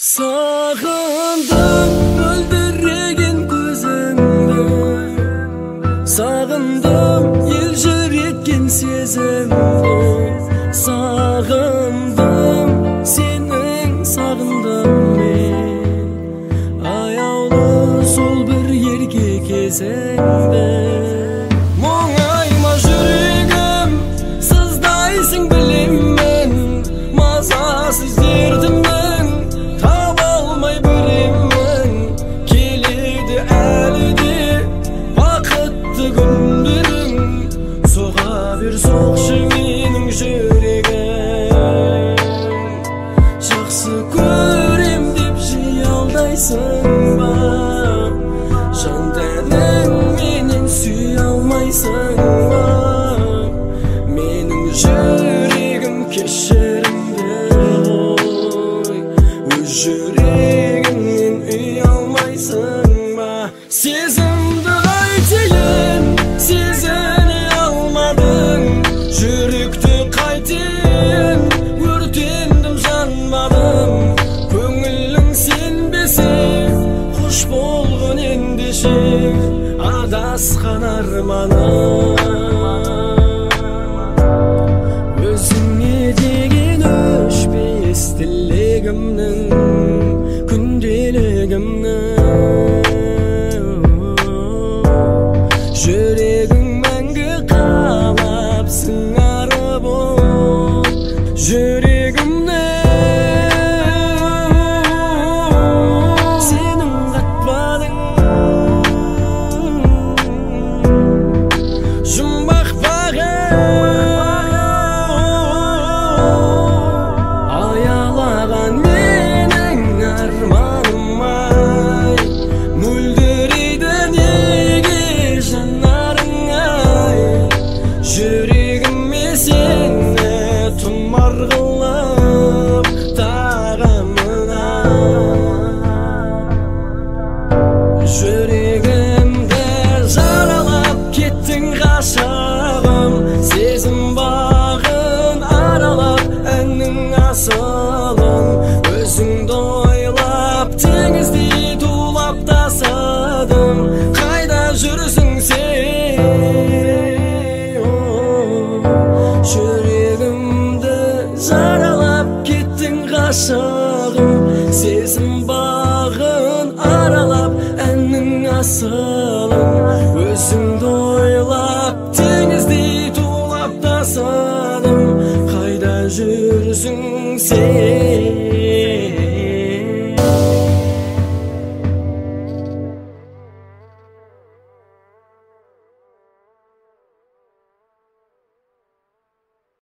Sağındım öldüregen gözüngdi, sağındım yeljer etken sezimdi. Sağındım senin, sağındım men, ayağlı sol bir yerge kezende. Moңayma yüregim, sızdaysың bilemmen, mazasız derdimden taба алмай bilemmen. Keledi әліде бақытты күндерің, соға бер соқшы менің жүрегім. Жақсы көрем деп жиі алдайсың ба, жан тәнің менен сүй алмайсың ба. Менің жүрегім кешірімді ғой, өз жүрегіңнен үй алмайсың ба. Сезімді қайтейін, сезіне алмадың, жүректі қайтейін, өртендім жанбадым. Көңілің сенбесе, қош болғын ендеше, адасқан арманым. Өзіңе деген өшпес тілегімнің, күнделігімнің, жүрегің мәңгі қалап сыңары болып жүрегімнің. Сенің қатпадың жұмбақ аялаған менің арманым-ай, мөлдірейді неге жанарың-ай. Жүрегіме сені тұмар қылып тағамына, жүрегімді жаралап кеттің ғашығым. Сезім бағын аралап әннің асылын, өзіңді ойлап теңіздей тулап тасыдым. Қайда жүрсің сен? Жүрегімді жаралап кеттің ғашығым. Сезім бағын аралап әннің асылын, өзіңді ойлап теңіздей тулап тасыдым. Қайда жүрсің сен?